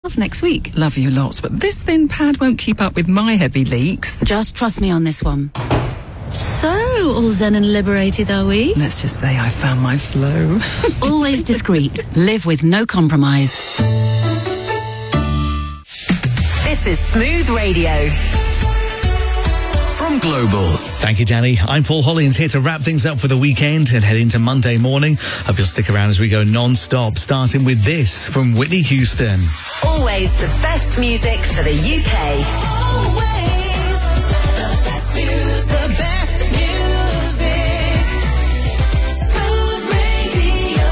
next week. Love you lots, but this thin pad won't keep up with my heavy leaks. Just trust me on this one. So, all zen and liberated, are we? Let's just say I found my flow. Always discreet. Live with no compromise. This is Smooth Radio. From Global. Thank you, Danny. I'm Paul Hollins, here to wrap things up for the weekend and head into Monday morning. Hope you'll stick around as we go non-stop, starting with this from Whitney Houston. Always the best music for the UK. Always the best music. The best music. Smooth Radio.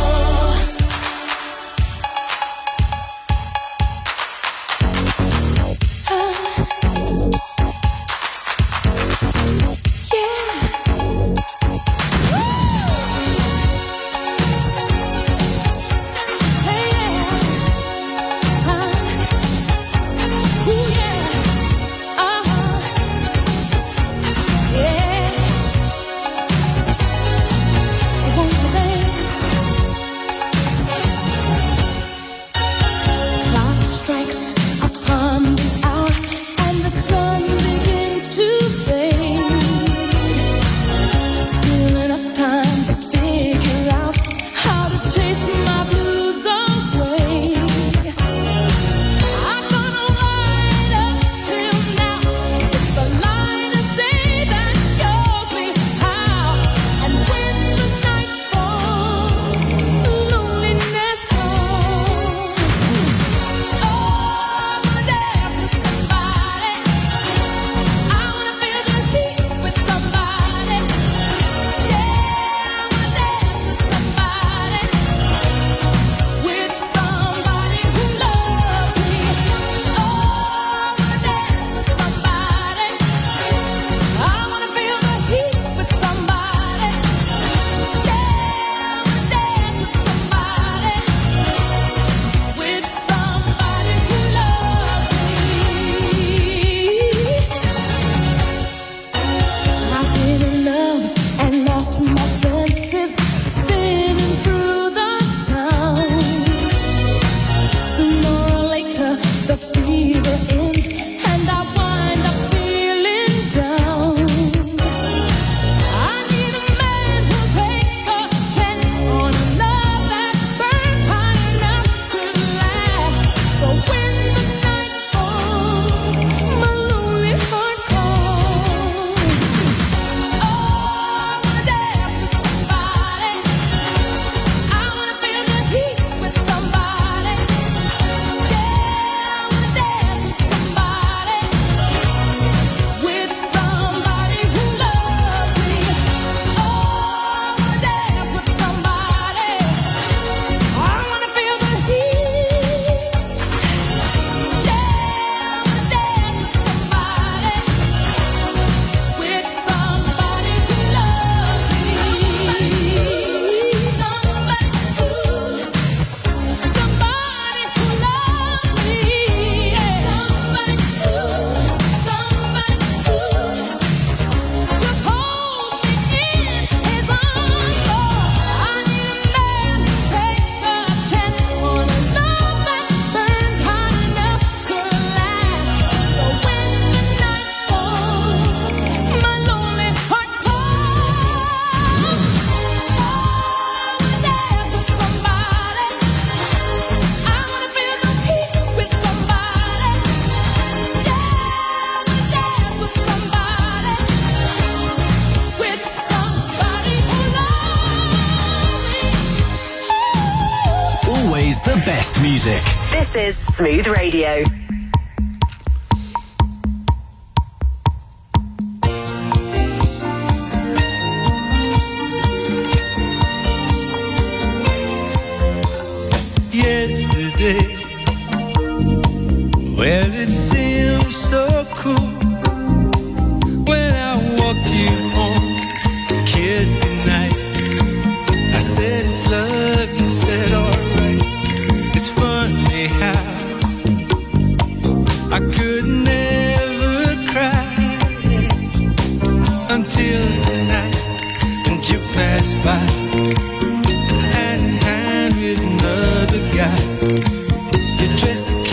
The best music. This is Smooth Radio. Yesterday, well, it seemed so cool when I walked you home, kissed goodnight. I said it's love, you said alright. It's funny how I could never cry until tonight, and you passed by, hand in hand with another guy. You're dressed to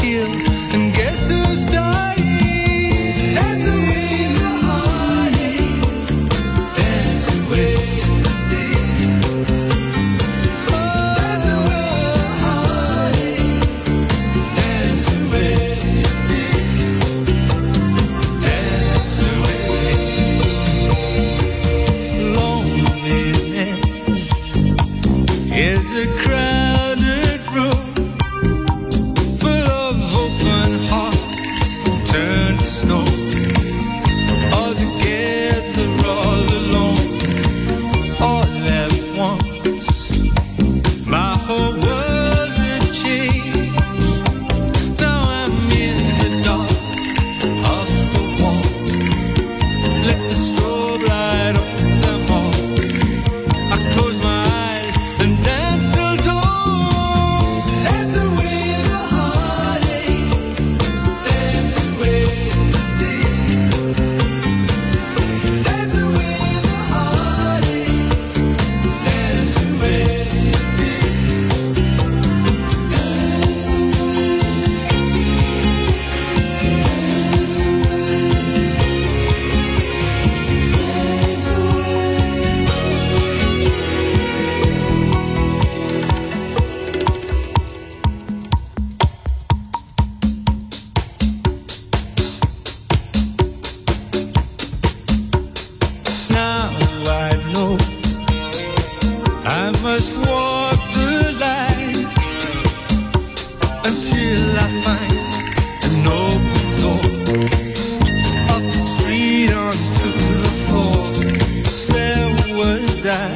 find an open door off the street onto the floor. There was I,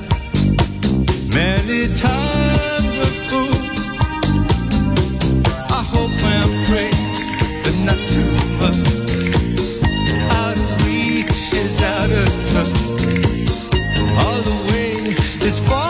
many times a fool. I hope and pray, but not too much. Out of reach is out of touch. All the way is far.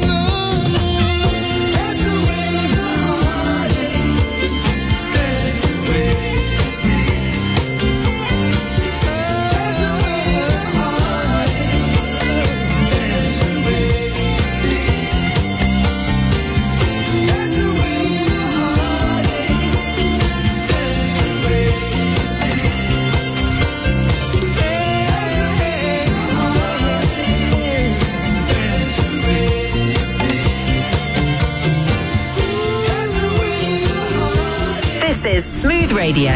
This is Smooth Radio.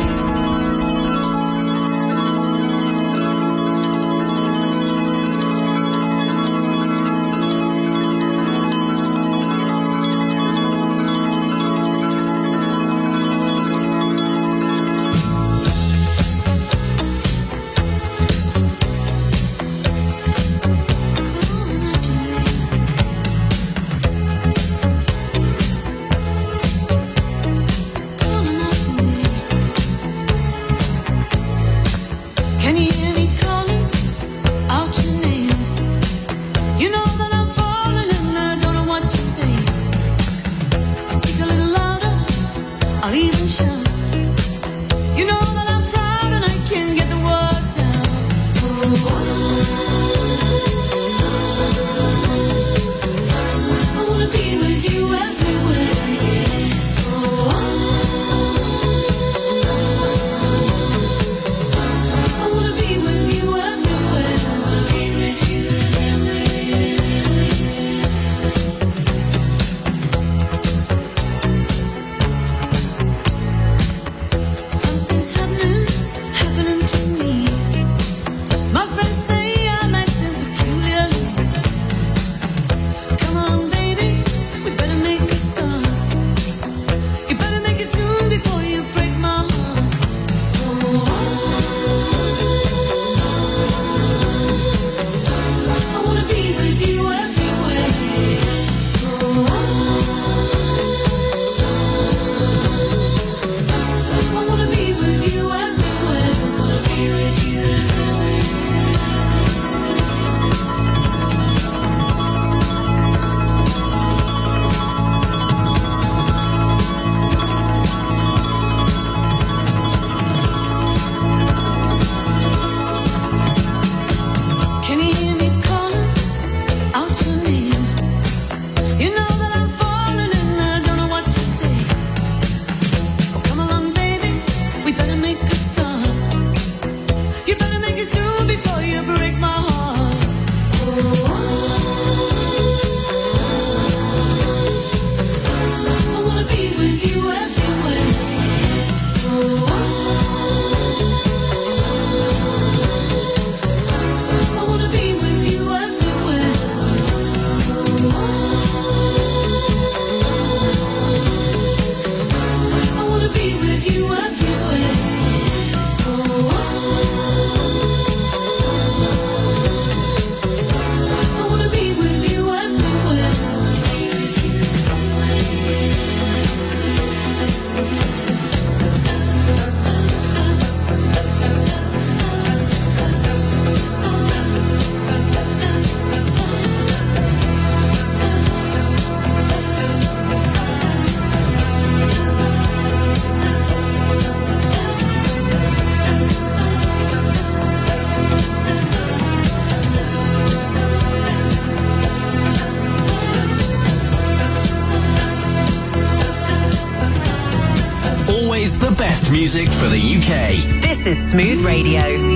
The best music for the UK. This is Smooth Radio.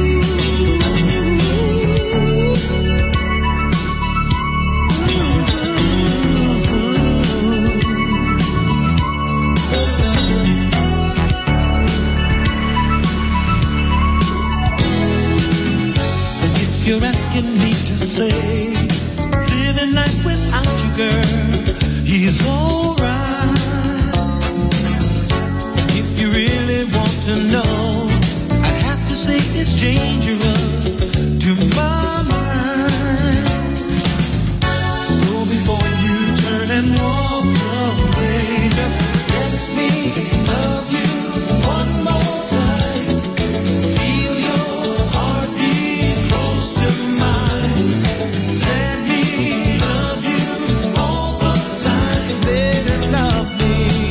If you're asking me to say, living life without you, girl, he's alright. dangerous to my mind. So before you turn and walk away, just let me love you one more time. Feel your heartbeat close to mine. Let me love you all the time, baby, love me.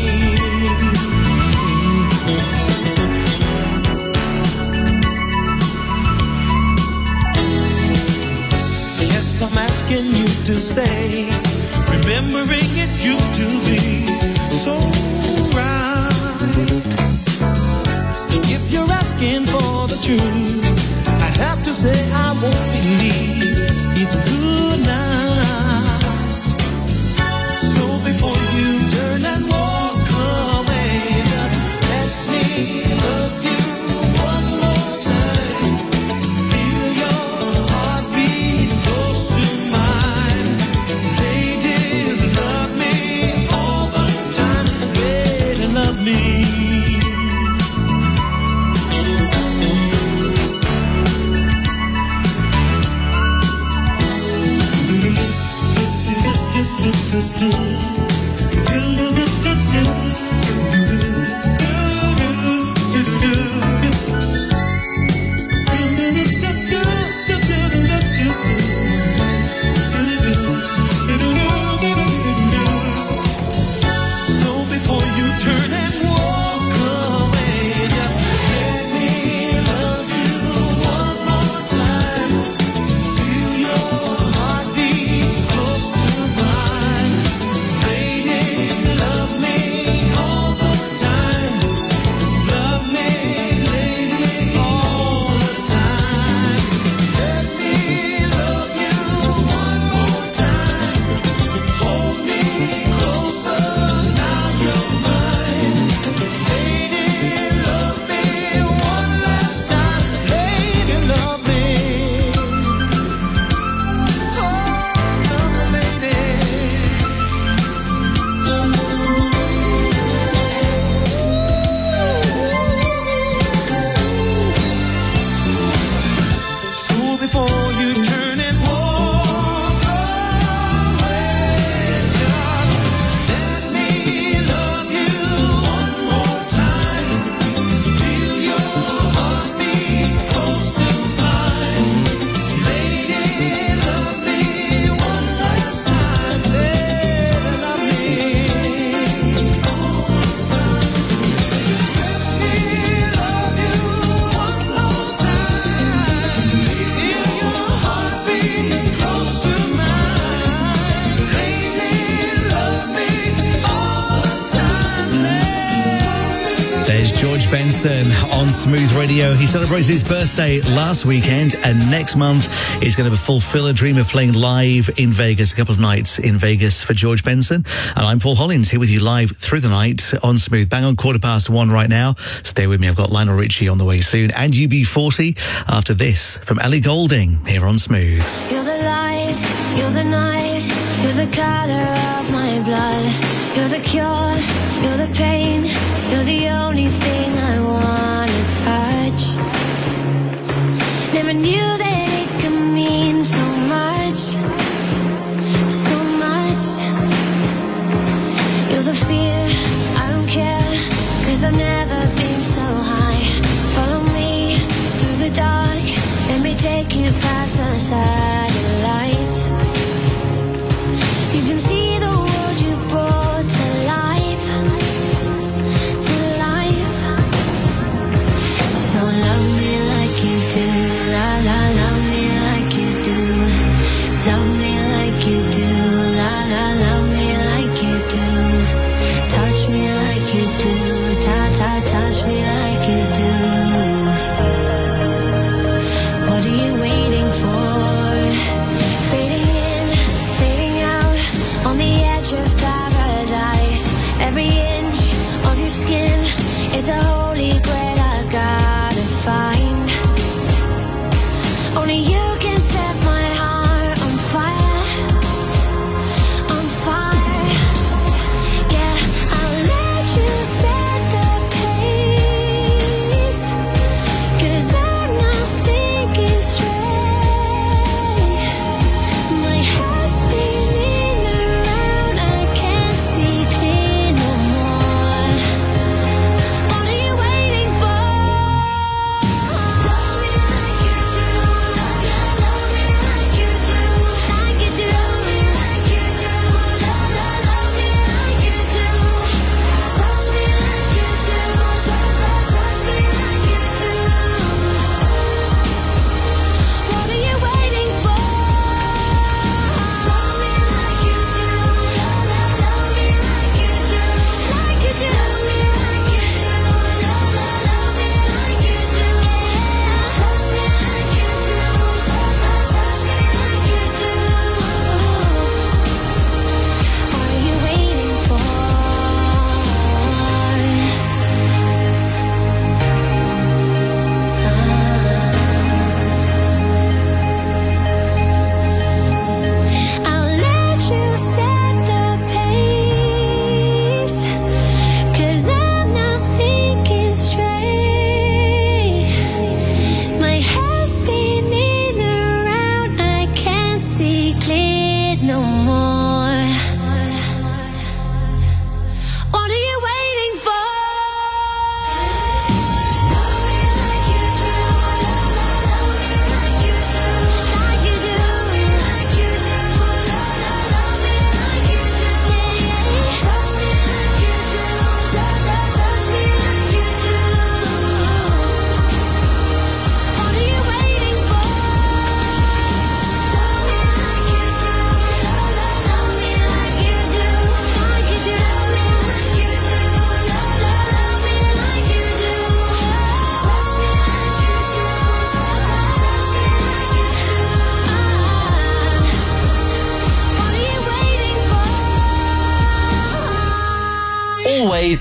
Yes, I'm asking you to stay, remembering it used to be so right. If you're asking for the truth, I have to say I won't believe it's good night. So before you turn and walk away, just let me love you one more time. Feel your heartbeat close to mine. Lady, love me all the time. Lady, love me. So before you turn and walk away, just let me love you one more time. Feel your heartbeat close to mine. Lady, love me all the time. Love me, lady, all the time. Let me love you one more time. Hold me closer, now you're mine. Lady, love me one last time. Lady, love me. Oh, love the lady. So before you turn and walk away, just let me love you one more time. Feel your heartbeat close to mine. Lady, love me one last time. Lady, love me. Let me love you one more time. Feel your heartbeat close to mine. Lady, love me all the time. There's George Benson on Smooth Radio. He celebrated his birthday last weekend, and next month he's going to fulfill a dream of playing live in Vegas, a couple of nights in Vegas for George Benson. And I'm Paul Hollins here with you live through the night on Smooth. Bang on 1:15 right now. Stay with me. I've got Lionel Richie on the way soon, and UB40 after this from Ellie Goulding here on Smooth. You're the light, you're the night, you're the color of my blood. You're the cure, you're the pain, you're the only thing I wanna touch. Never knew that it could mean so much, so much. You're the fear, I don't care, 'cause I've never been so high. Follow me through the dark, let me take you past the satellites. You can see the world you brought to life, to life. So love me like you do, la la, love me like you do. Love me like you do, la la, love me like you do. Touch me like you do, ta ta, touch me like you do. What are you waiting for? Fading in, fading out, on the edge of paradise. Every inch of your skin is a holy grail I've gotta find. Only you can set my heart on fire, on fire. Yeah, I'll let you set the pace, 'cause I'm not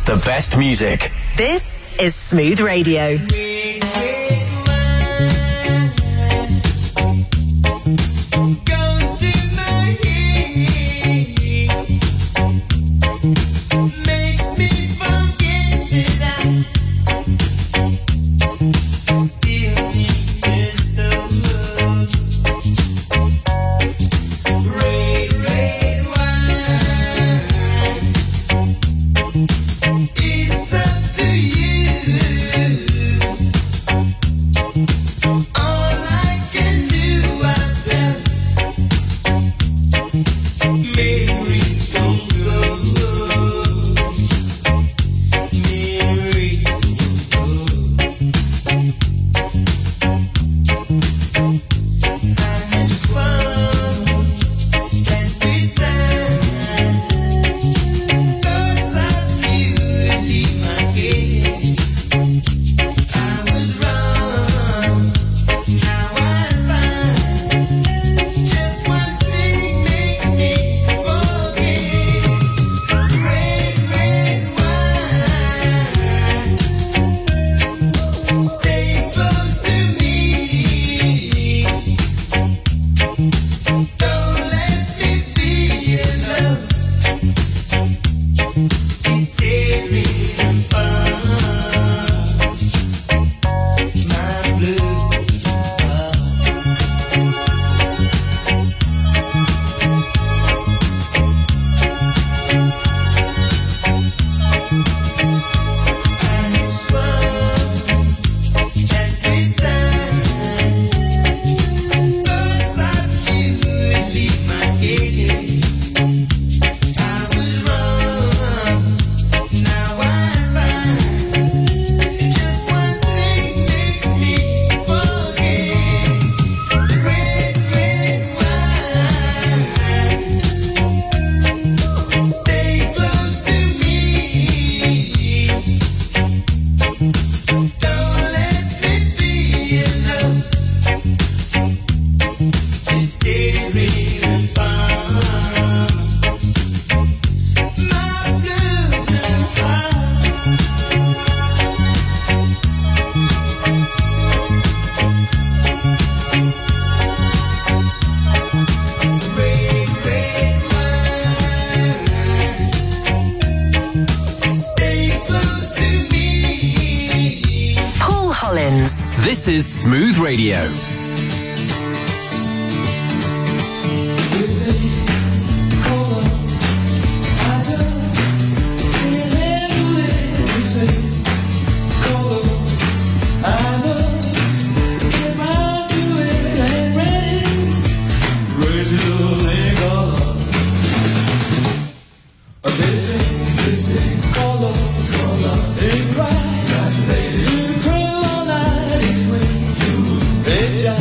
the best music. This is Smooth Radio. This is Smooth Radio. Hey,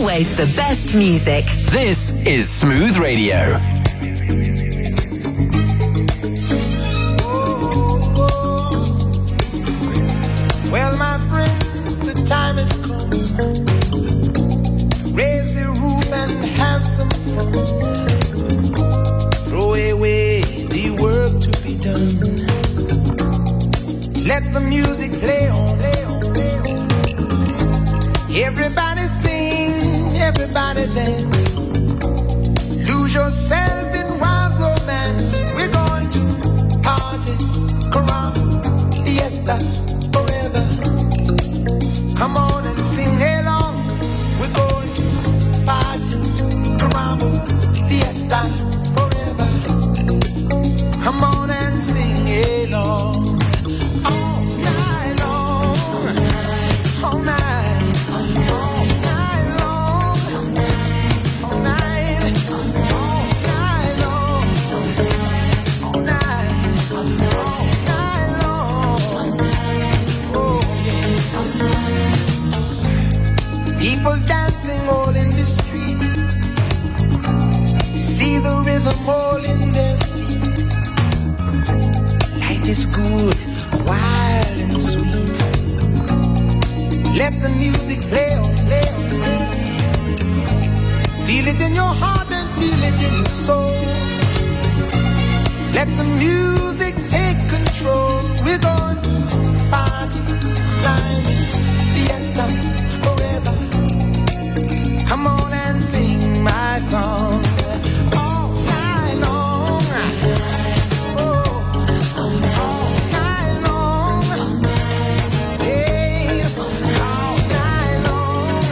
Always the best music. This is Smooth Radio. Well, my friends, the time has come. Raise the roof and have some fun. Throw away the work to be done. Let the music play on, play on, play on. Everybody sing, everybody dance. Lose yourself in wild romance. We're going to party, caramba, fiesta, forever. Come on and sing along. We're going to party, caramba, fiesta, forever. Come on and sing along. All night long. All night. All night long. All night. All night long. All night. All night long. Oh, yeah. People dancing all in the street. See the rhythm all in their feet. Life is good, wild and sweet. Let the music play on, play on, play on. Feel it in your heart and feel it in your soul. Let the music take control. We're going to party, climbing, fiesta, forever. Come on and sing my song. All night long. Oh, all night long. Yes, all night long.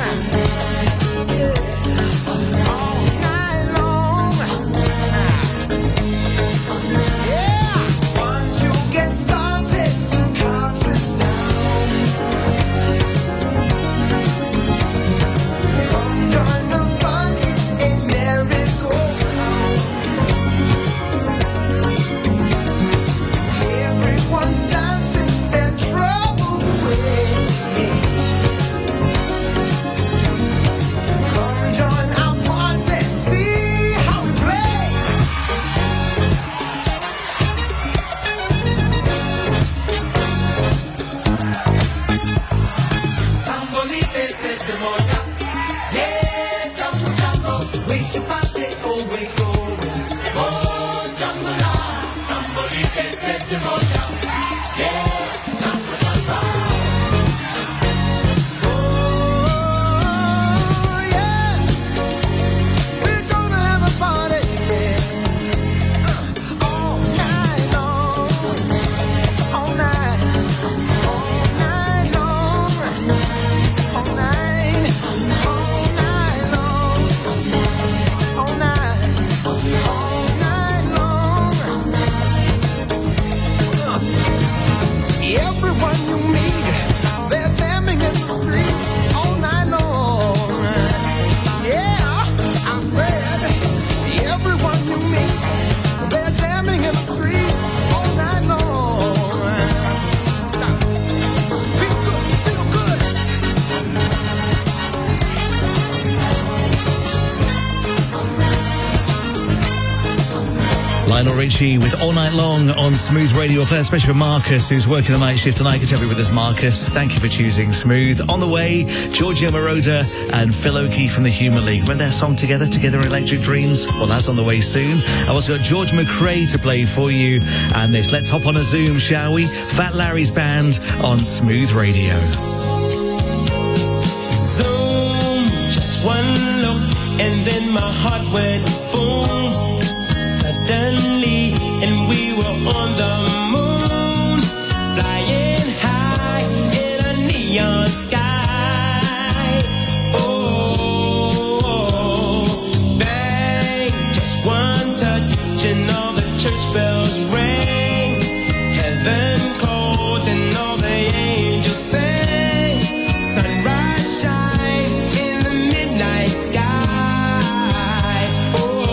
Yeah, all night long. Yeah, once you get started, you can't sit down. Come join the fun, it's a merry-go-round. Everyone's dancing their troubles away. Come join our party, see how we play. Sambolite se te moja. Yeah, jumbo, jumbo. Wait your party, oh, wait, go. Oh, jumbo, la. Sambolite se te moja. Yeah, jumbo, jumbo. Oh, yeah. We're gonna have a party, yeah. All night long. All night. All night long. All night. All night long. All night. All night long. Everyone you meet, they're jamming in the street all night long. Yeah, I said, everyone you meet, they're jamming in the street all night long. Feel good, feel good. Lionel Richie with All Night Long on Smooth Radio. We'll play especially for Marcus, who's working the night shift tonight. Good to have you with us, Marcus. Thank you for choosing Smooth. On the way, Giorgio Moroder and Phil Oakey from the Humour League. Remember their song Together Electric Dreams? Well, that's on the way soon. I've also got George McRae to play for you. And this, let's hop on a Zoom, shall we? Fat Larry's Band on Smooth Radio. Zoom, just one look, and then my heart went boom. Suddenly, and we were on the moon, flying high in a neon sky. Oh, bang, just one touch and all the church bells rang. Heaven called and all the angels sang. Sunrise shine in the midnight sky. Oh,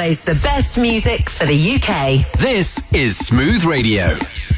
Always the best music for the UK. This is Smooth Radio.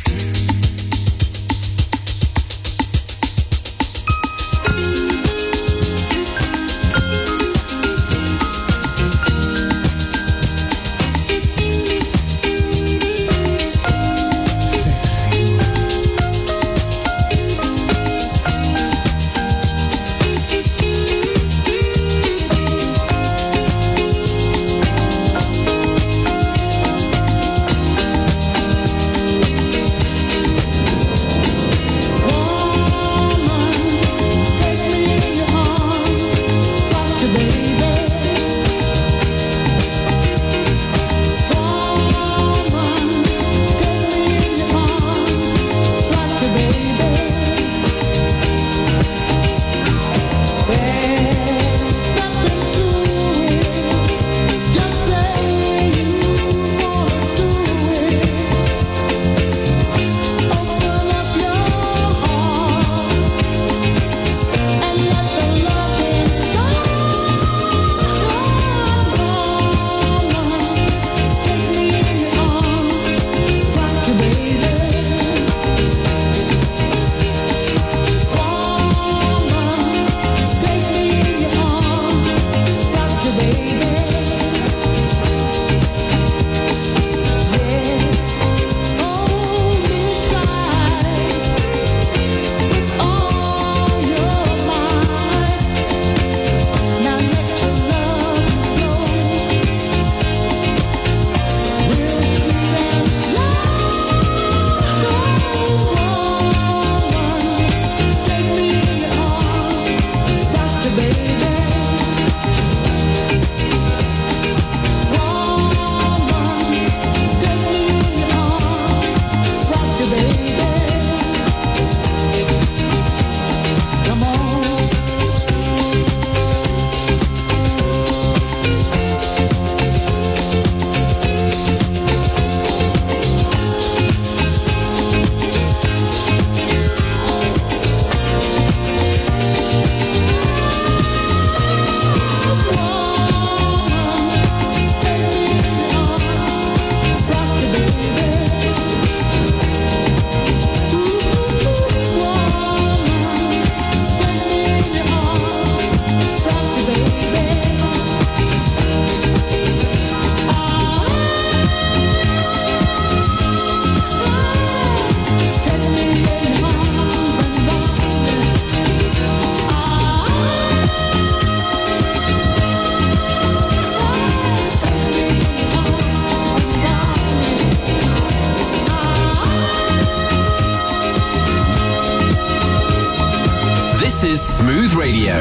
This is Smooth Radio.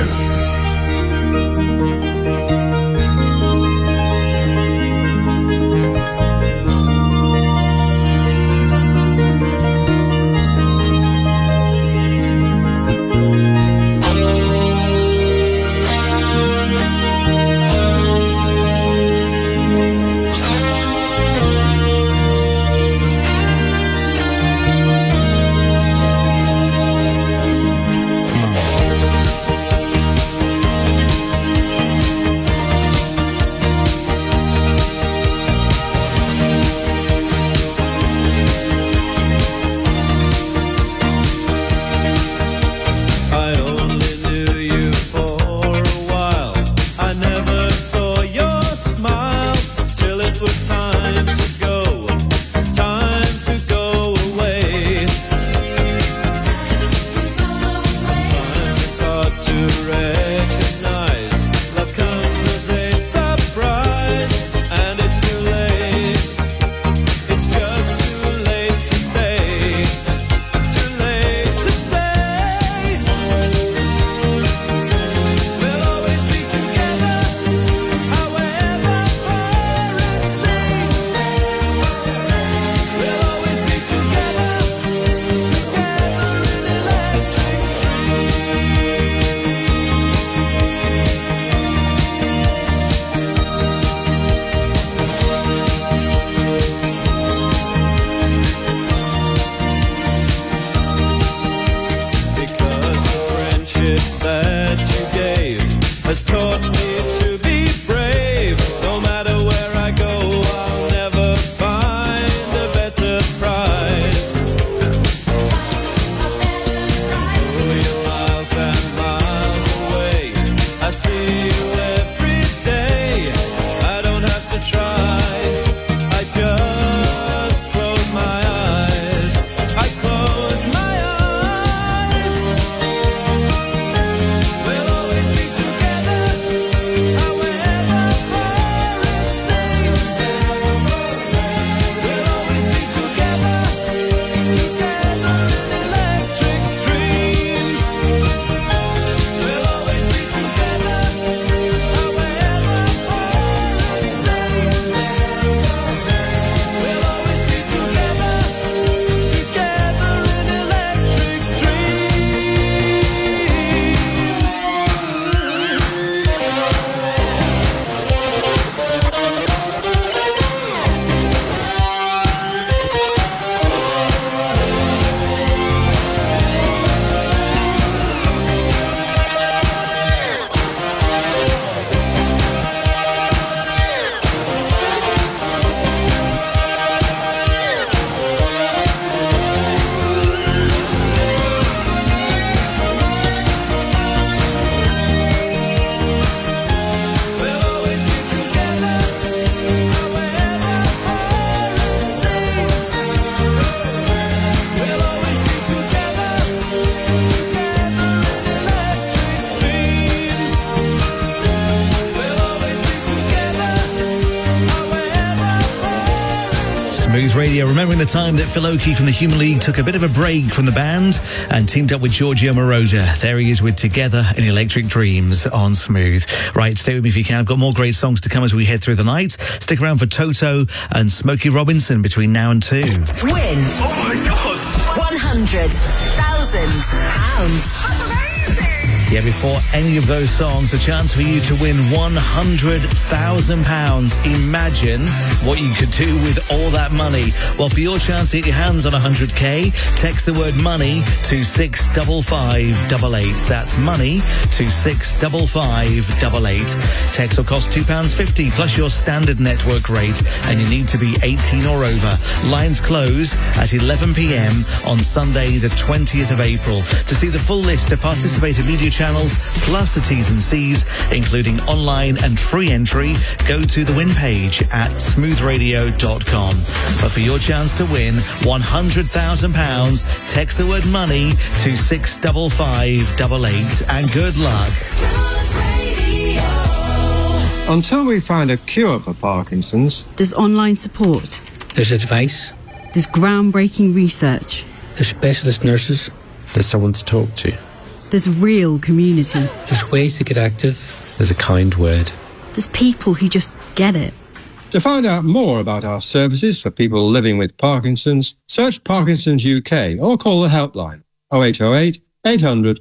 Radio, remembering the time that Phil Oakey from the Human League took a bit of a break from the band and teamed up with Giorgio Moroder. There he is with Together in Electric Dreams on Smooth. Right, stay with me if you can. I've got more great songs to come as we head through the night. Stick around for Toto and Smokey Robinson between now and 2. Win. Oh my God. £100,000. Yeah, before any of those songs, a chance for you to win £100,000. Imagine what you could do with all that money. Well, for your chance to get your hands on 100k, text the word money to 65588. That's money to 65588. Text will cost £2.50 plus your standard network rate, and you need to be 18 or over. Lines close at 11 p.m. on Sunday, the 20th of April. To see the full list of participating media channels, plus the T's and C's, including online and free entry, go to the win page at smoothradio.com. But for your chance to win £100,000, text the word money to 65588, and good luck. Until we find a cure for Parkinson's, there's online support. There's advice. There's groundbreaking research. There's specialist nurses. There's someone to talk to. There's real community. There's ways to get active. There's a kind word. There's people who just get it. to find out more about our services for people living with Parkinson's, search Parkinson's UK or call the helpline 0808 800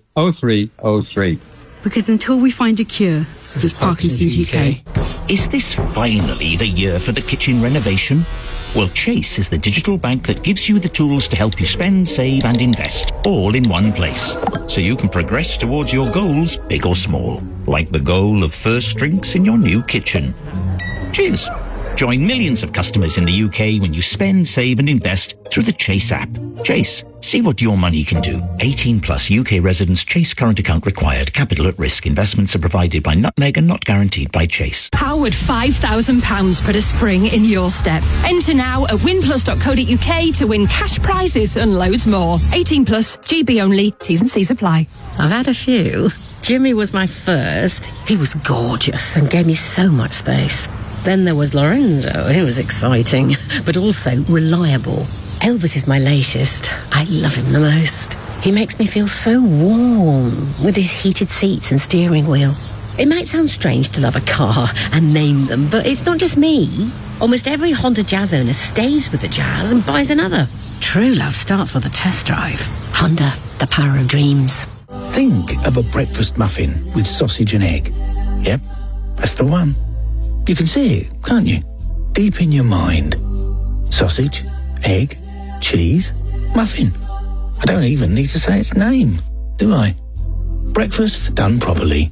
0303. Because until we find a cure, there's Parkinson's UK. Is this finally the year for the kitchen renovation? Well, Chase is the digital bank that gives you the tools to help you spend, save and invest, all in one place. So you can progress towards your goals, big or small, like the goal of first drinks in your new kitchen. Cheers! Join millions of customers in the UK when you spend, save and invest through the Chase app. Chase, see what your money can do. 18 plus UK residents. Chase current account required. Capital at risk. Investments are provided by Nutmeg and not guaranteed by Chase. How would £5,000 put a spring in your step? Enter now at winplus.co.uk to win cash prizes and loads more. 18 plus, GB only, T's and C's apply. I've had a few. Jimmy was my first. He was gorgeous and gave me so much space. Then there was Lorenzo. He was exciting, but also reliable. Elvis is my latest. I love him the most. He makes me feel so warm with his heated seats and steering wheel. It might sound strange to love a car and name them, but it's not just me. Almost every Honda Jazz owner stays with the Jazz and buys another. True love starts with a test drive. Honda, the power of dreams. Think of a breakfast muffin with sausage and egg. Yep, that's the one. You can see it, can't you? Deep in your mind. Sausage, egg, cheese, muffin. I don't even need to say its name, do I? Breakfast done properly.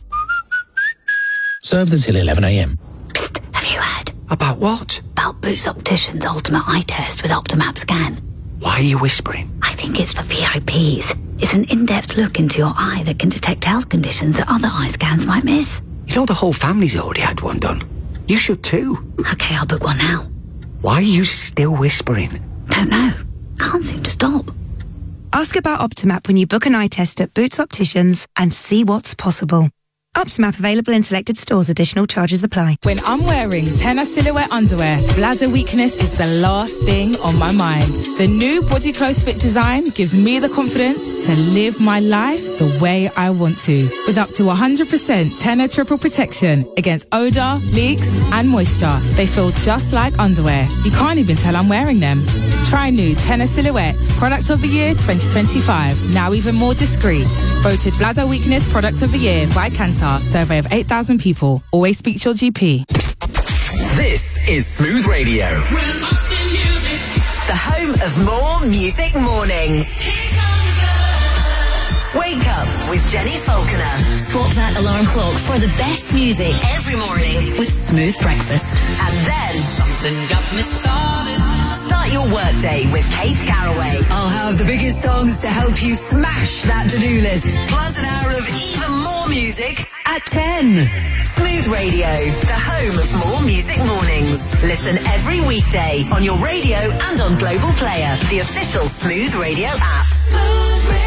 Served until 11 a.m. Have you heard? About what? About Boots Opticians' Ultimate Eye Test with Optimap Scan. Why are you whispering? I think it's for VIPs. It's an in-depth look into your eye that can detect health conditions that other eye scans might miss. You know the whole family's already had one done. You should too. Okay, I'll book one now. Why are you still whispering? Don't know. Can't seem to stop. Ask about Optimap when you book an eye test at Boots Opticians and see what's possible. Optimap available in selected stores. Additional charges apply. When I'm wearing Tenor Silhouette underwear, bladder weakness is the last thing on my mind. The new Body Close Fit design gives me the confidence to live my life the way I want to. With up to 100% Tenor Triple Protection against odor, leaks and moisture. They feel just like underwear. You can't even tell I'm wearing them. Try new Tenor Silhouette Product of the Year 2025. Now even more discreet. Voted Bladder Weakness Product of the Year by Kantar. Survey of 8,000 people. Always speak to your GP. This is Smooth Radio. The home of more music mornings. Wake up with Jenny Falconer. Swap that alarm clock for the best music Every morning with Smooth Breakfast. and then Something got me started. start your workday with Kate Garraway. I'll have the biggest songs to help you smash that to-do list. Plus an hour of even more music at 10. Smooth Radio, the home of more music mornings. Listen every weekday on your radio and on Global Player, the official Smooth Radio app. Smooth Radio.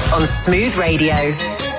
on Smooth Radio.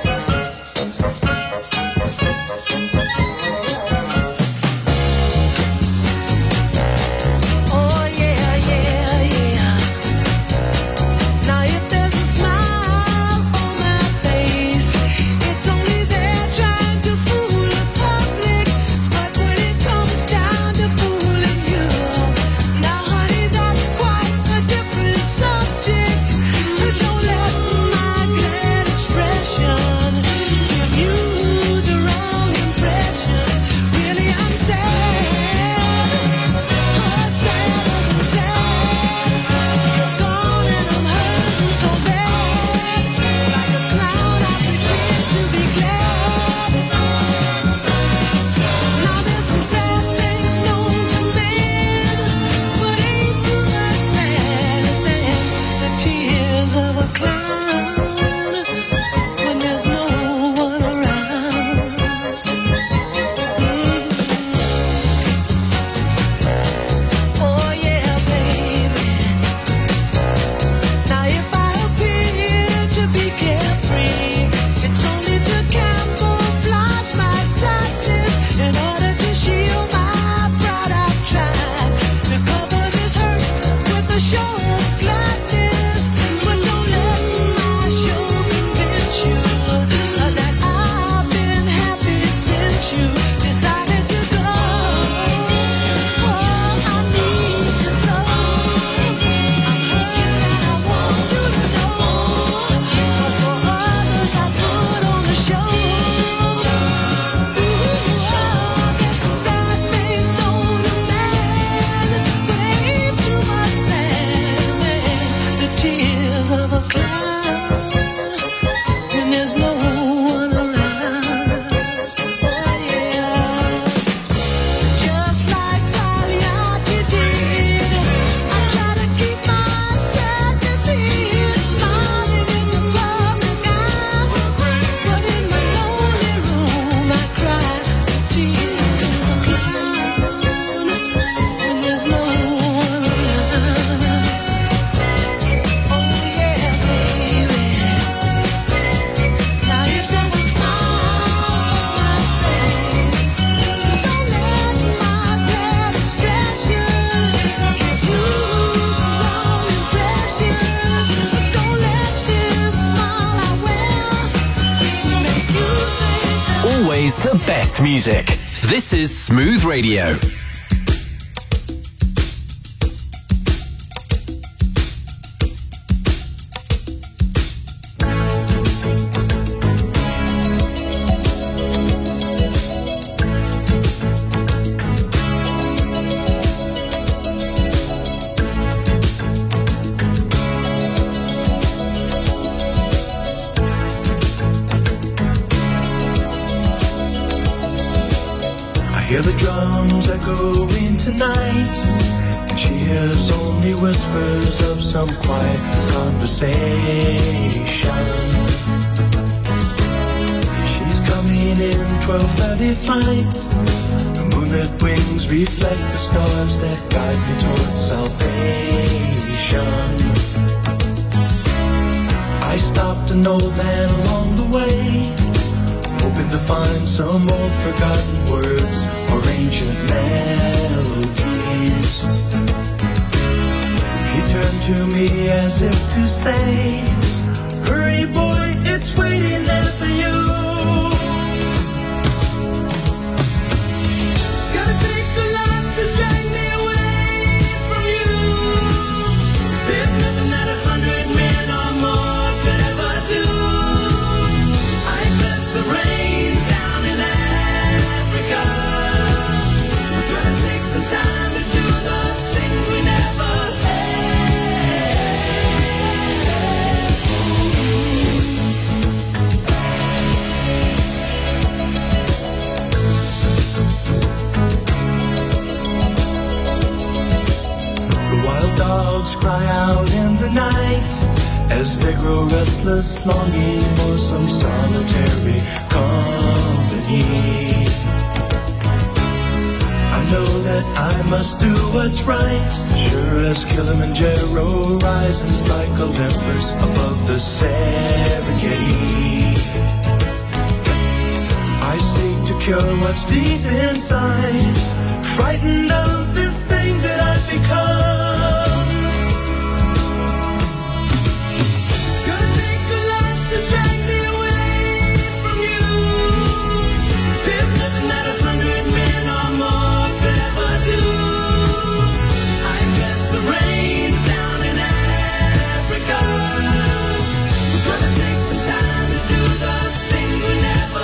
The best music. This is Smooth Radio. Hear the drums echoing tonight, and she hears only whispers of some quiet conversation. She's coming in 12:30 flight. The moonlit wings reflect the stars that guide me towards salvation. I stopped an old man along the way, hoping to find some old forgotten words or ancient melodies. He turned to me as if to say, hurry boy, it's waiting there for you. Gotta take a lot to drag me away from you. There's nothing that 100 men or more could ever do. I bless the rains down in Africa. We're gonna take some time to do the things we never The wild dogs cry out in the night as they grow restless, longing for some solitary company. I know that I must do what's right, sure as Kilimanjaro rises like Olympus above the Serengeti. insecure what's deep inside, frightened of this thing that I've become. Gonna take a lot to drag me away from you. There's nothing that 100 men or more could ever do. I guess the rain's down in Africa. We're gonna take some time to do the things we never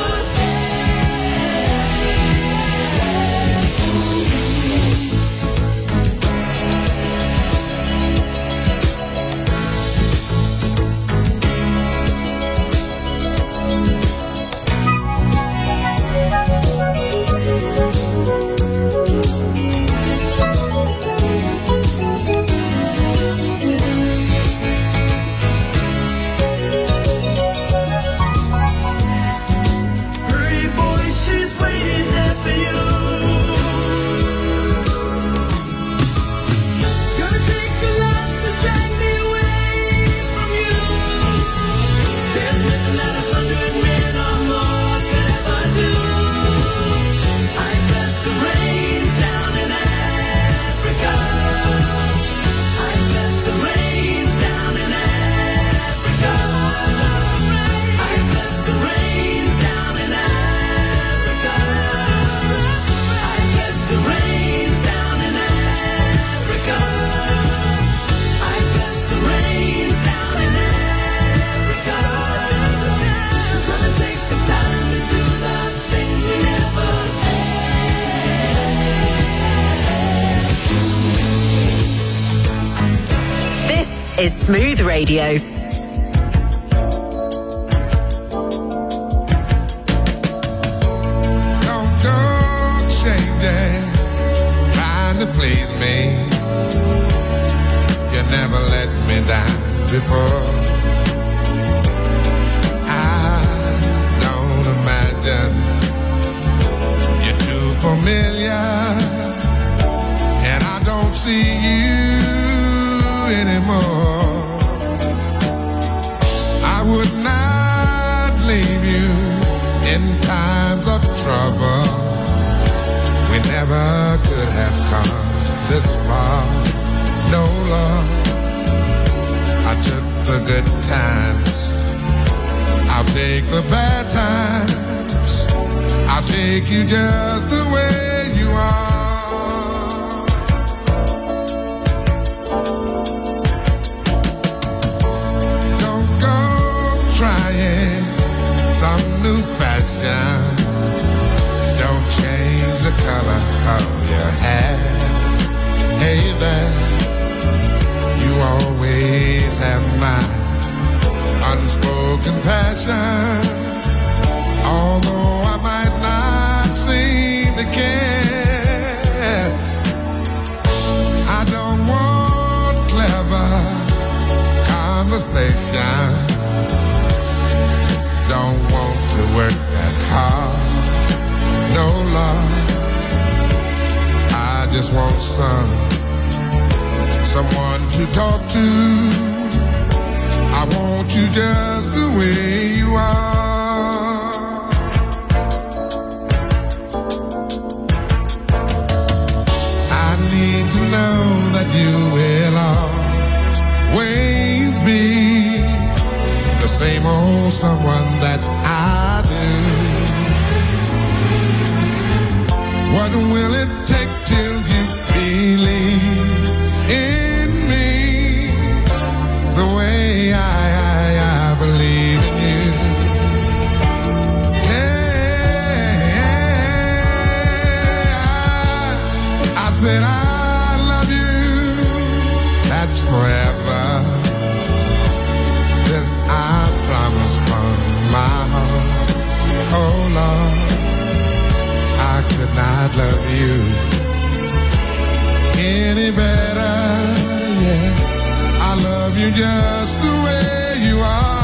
is Smooth Radio. Don't go changing, trying to please me. You never let me down before. I don't imagine you're too familiar, and I don't see you anymore. I would not leave you in times of trouble. We never could have come this far. No, Lord, I took the good times, I'll take the bad times, I'll take you just the way you are. Trying some new fashion. Don't change the color of your hair. Hey there, you always have my unspoken passion. Although I might not seem to care, I don't want clever conversation. Don't want to work that hard, no Lord. I just want someone to talk to. I want you just the way you are. I need to know that you will always be the same old someone that I do. What will it take till you believe in me the way I believe in you? Yeah, I said I love you, that's forever. This I promise from my heart. Oh Lord, I could not love you any better. Yeah, I love you just the way you are.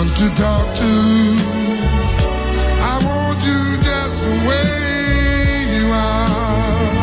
someone to talk to. I want you just the way you are.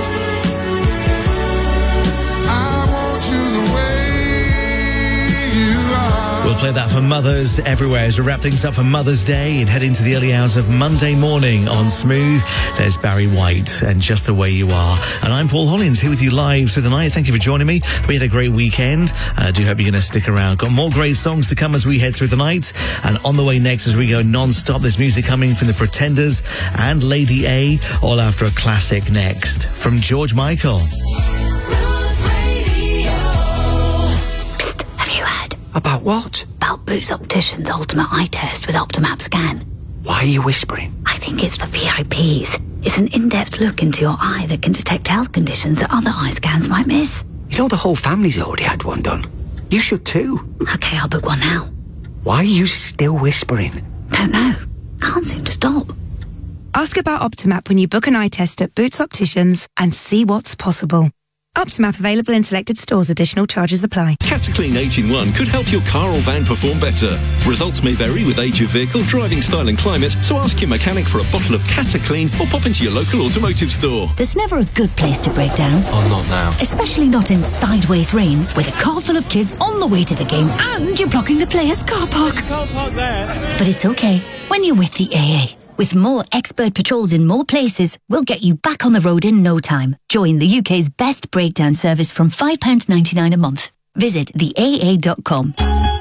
I want you the way you are. We'll play that for mothers everywhere as we wrap things up for Mother's Day and head into the early hours of Monday morning on Smooth. There's Barry White and Just the Way You Are. And I'm Paul Hollins here with you live through the night. Thank you for joining me. We had a great weekend. I do hope you're going to stick around. Got more great songs to come as we head through the night. And on the way next as we go non-stop, there's music coming from the Pretenders and Lady A, all after a classic next from George Michael. About what? About Boots Opticians Ultimate Eye Test with Optimap Scan. Why are you whispering? I think it's for VIPs. It's an in-depth look into your eye that can detect health conditions that other eye scans might miss. You know the whole family's already had one done. You should too. Okay, I'll book one now. Why are you still whispering? Don't know. Can't seem to stop. Ask about Optimap when you book an eye test at Boots Opticians and see what's possible. Optimap available in selected stores. Additional charges apply. Cataclean 8-in-1 could help your car or van perform better. Results may vary with age of vehicle, driving style and climate, so ask your mechanic for a bottle of Cataclean or pop into your local automotive store. There's never a good place to break down. Oh, not now. Especially not in sideways rain, with a car full of kids on the way to the game and you're blocking the players' car park. Can't park there. But it's okay when you're with the AA. With more expert patrols in more places, we'll get you back on the road in no time. Join the UK's best breakdown service from £5.99 a month. Visit theaa.com.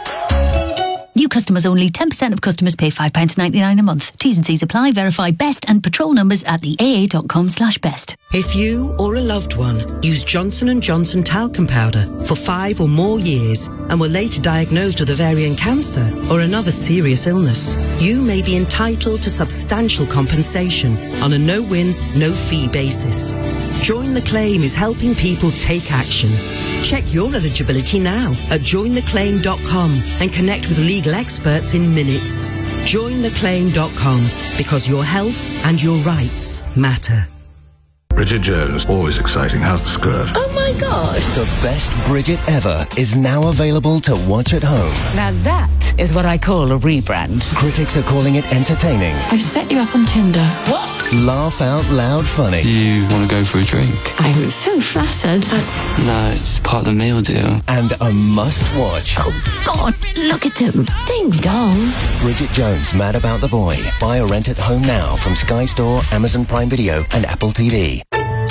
New customers only. 10% of customers pay £5.99 a month. T's and C's apply. Verify best and patrol numbers at theaa.com/best. If you or a loved one use Johnson & Johnson talcum powder for 5 or more years and were later diagnosed with ovarian cancer or another serious illness, you may be entitled to substantial compensation on a no-win, no-fee basis. Join the Claim is helping people take action. Check your eligibility now at jointheclaim.com and connect with legal experts in minutes. Jointheclaim.com, because your health and your rights matter. Bridget Jones, always exciting. How's the skirt? Oh my gosh. The best Bridget ever is now available to watch at home. Now that is what I call a rebrand. Critics are calling it entertaining. I set you up on Tinder. What? Laugh out loud funny. You want to go for a drink? I'm so flattered. No, it's part of the meal deal. And a must-watch. Oh, God, look at him. Ding dong. Bridget Jones, Mad About the Boy. Buy or rent at home now from Sky Store, Amazon Prime Video and Apple TV.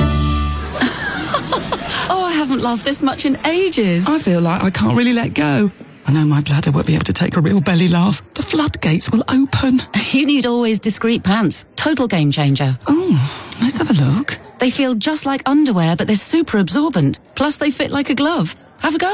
Oh, I haven't laughed this much in ages. I feel like I can't really let go. I know my bladder won't be able to take a real belly laugh. The floodgates will open. You need Always Discreet pants. Total game changer. Oh, let's have a look. They feel just like underwear, but they're super absorbent. Plus, they fit like a glove. Have a go.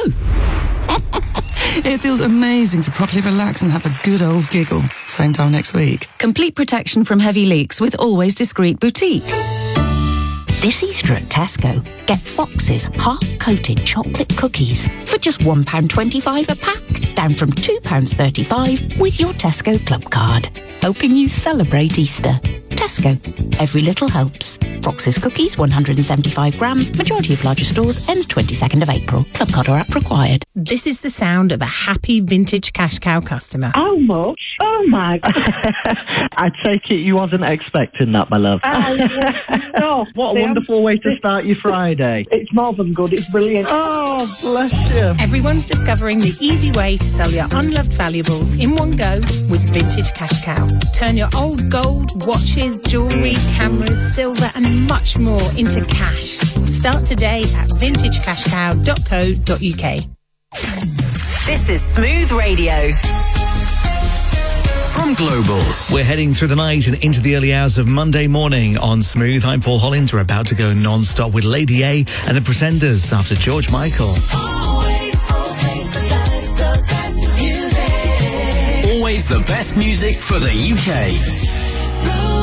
It feels amazing to properly relax and have a good old giggle. Same time next week. Complete protection from heavy leaks with Always Discreet Boutique. This Easter at Tesco, get Fox's half-coated chocolate cookies for just £1.25 a pack, down from £2.35 with your Tesco Club card. Helping you celebrate Easter. Tesco. Every little helps. Fox's cookies, 175 grams, majority of larger stores, ends 22nd of April. Club card or app required. This is the sound of a happy vintage cash cow customer. How much? Oh my God. I take it you wasn't expecting that, my love. No. What a wonderful way to start your Friday. It's more than good, it's brilliant. Oh, bless you. Everyone's discovering the easy way to sell your unloved valuables in one go with Vintage Cash Cow. Turn your old gold, watches, jewellery, cameras, silver and much more into cash. Start today at vintagecashcow.co.uk. This is Smooth Radio. From Global. We're heading through the night and into the early hours of Monday morning on Smooth. I'm Paul Hollins. We're about to go non-stop with Lady A and the Pretenders after George Michael. Always the best music for the UK. Smooth.